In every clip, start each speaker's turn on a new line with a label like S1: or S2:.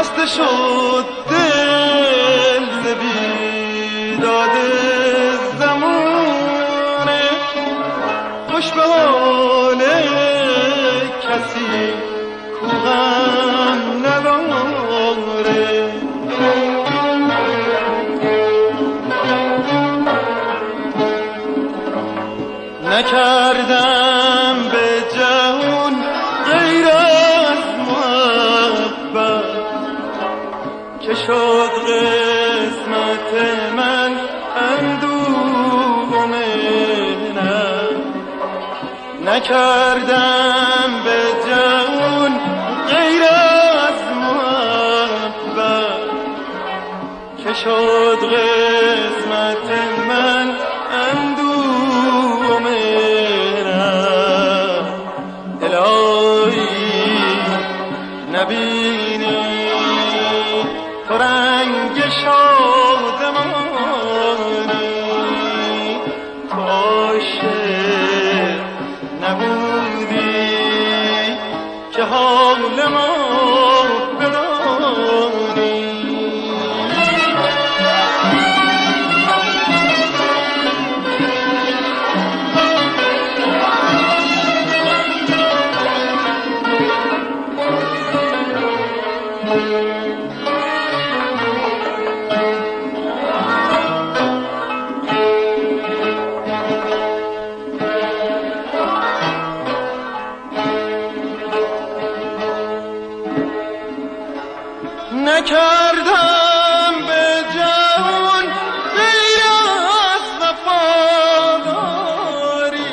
S1: خسته شد دل ز بیداد زمانه، خوش به حال کسی کو غم نداره. نکردم به جهان غیر از محبت، که شد قسمت من اندوه و محنت. نکردم به جهان غیر از محبت، که شد قسمت من اندوه و محنت. الهی نبینی تو رنگ شادمانی، تو عاشق نبودی که حال ما بدانی. نکردم به جهان غیر از وفاداری،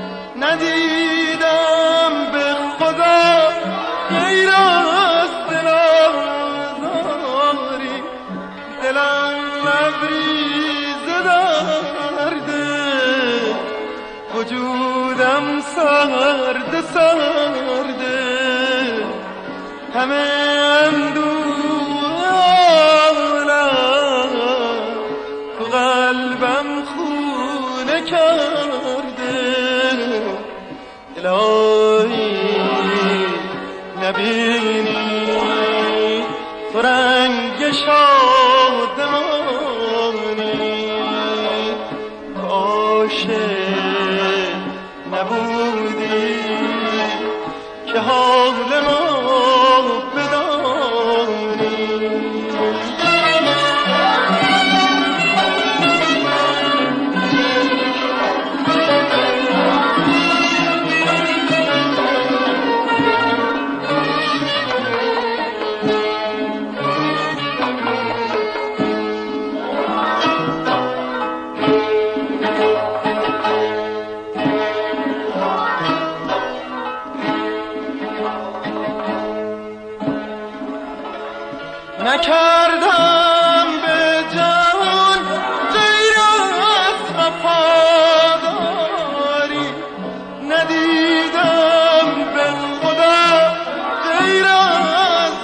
S1: ندیدم به خدا غیر از دلازاری. دلم لبریز درده، وجودم سرد سرده، همه قلبم خونه کرده. الهی نبینی تو رنگ شادمانی، تو عاشق نبودی که حال ما بدانی. نکردم به جهان غیر از وفاداری، ندیدم به خدا غیر از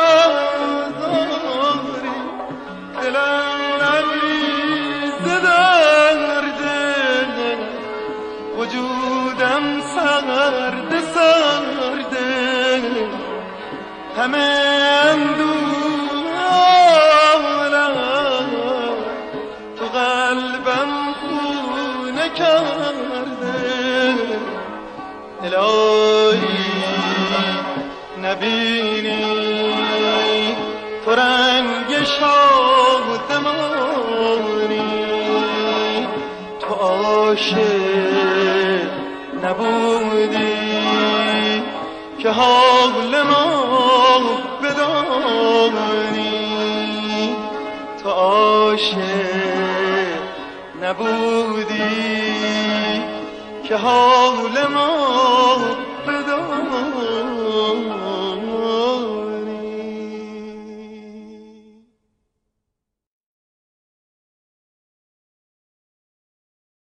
S1: دلازاری. دلم لبریز درده، وجودم سرد سرده، همه اندوه تو قلبم خونه کرده. الهی نبینی تو رنگ شادمانی، تو عاشق نبودی که حال ما بدانی. تو عاشق نبودی که حال ما